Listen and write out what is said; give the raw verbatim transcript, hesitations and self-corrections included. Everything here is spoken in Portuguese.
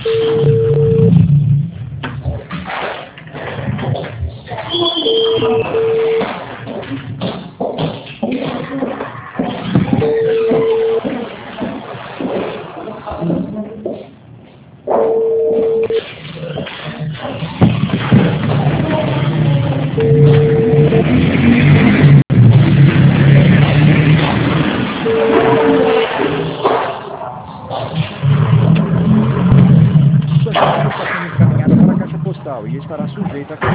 Sua chave está sendo encaminhada para a caixa postal e estará sujeita a